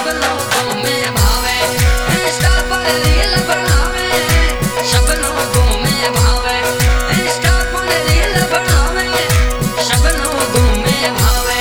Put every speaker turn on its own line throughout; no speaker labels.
लोगों में भावे इंस्टा पर रील बनावे सब लोगों में भावे इंस्टा पर रील बनावे सब लोगों में भावे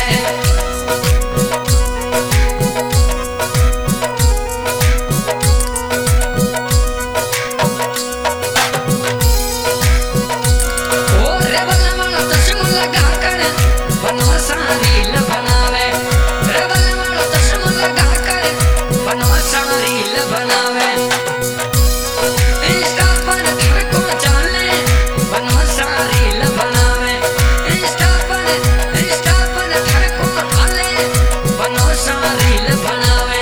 रील बनावे रबल वालो चश्मा लगा कर बनवासा रील बनावे इंस्टा पर घर को चले बनवासा रील बनावे इंस्टा पर घर को हाले बनवासा रील बनावे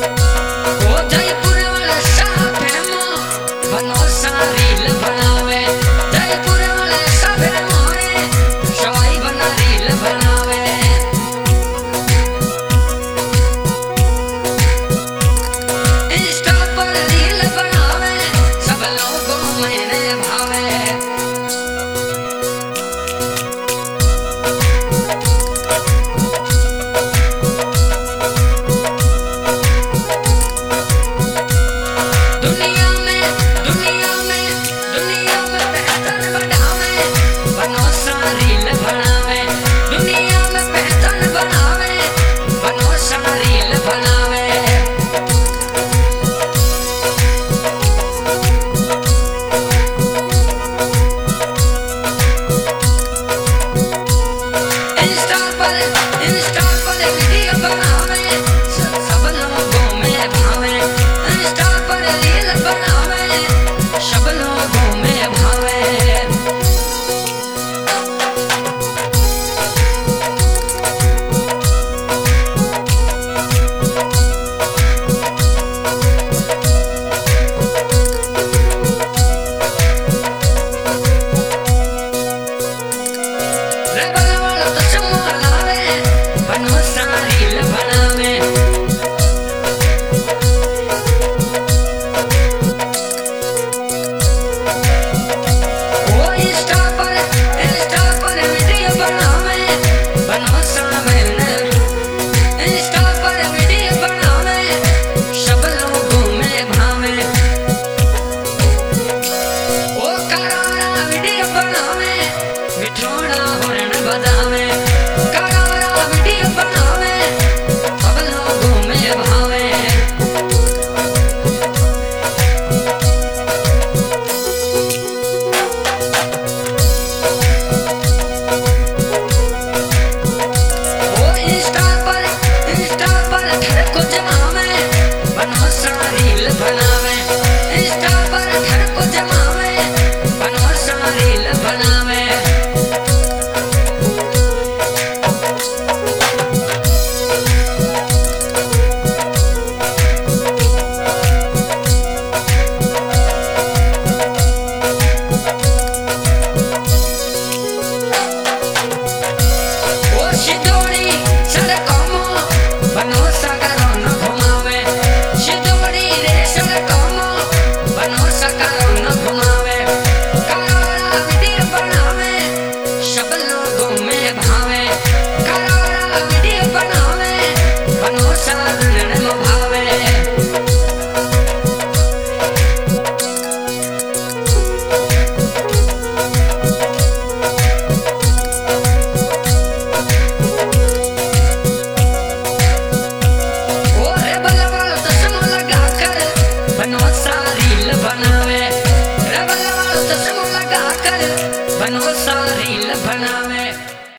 रील बनावे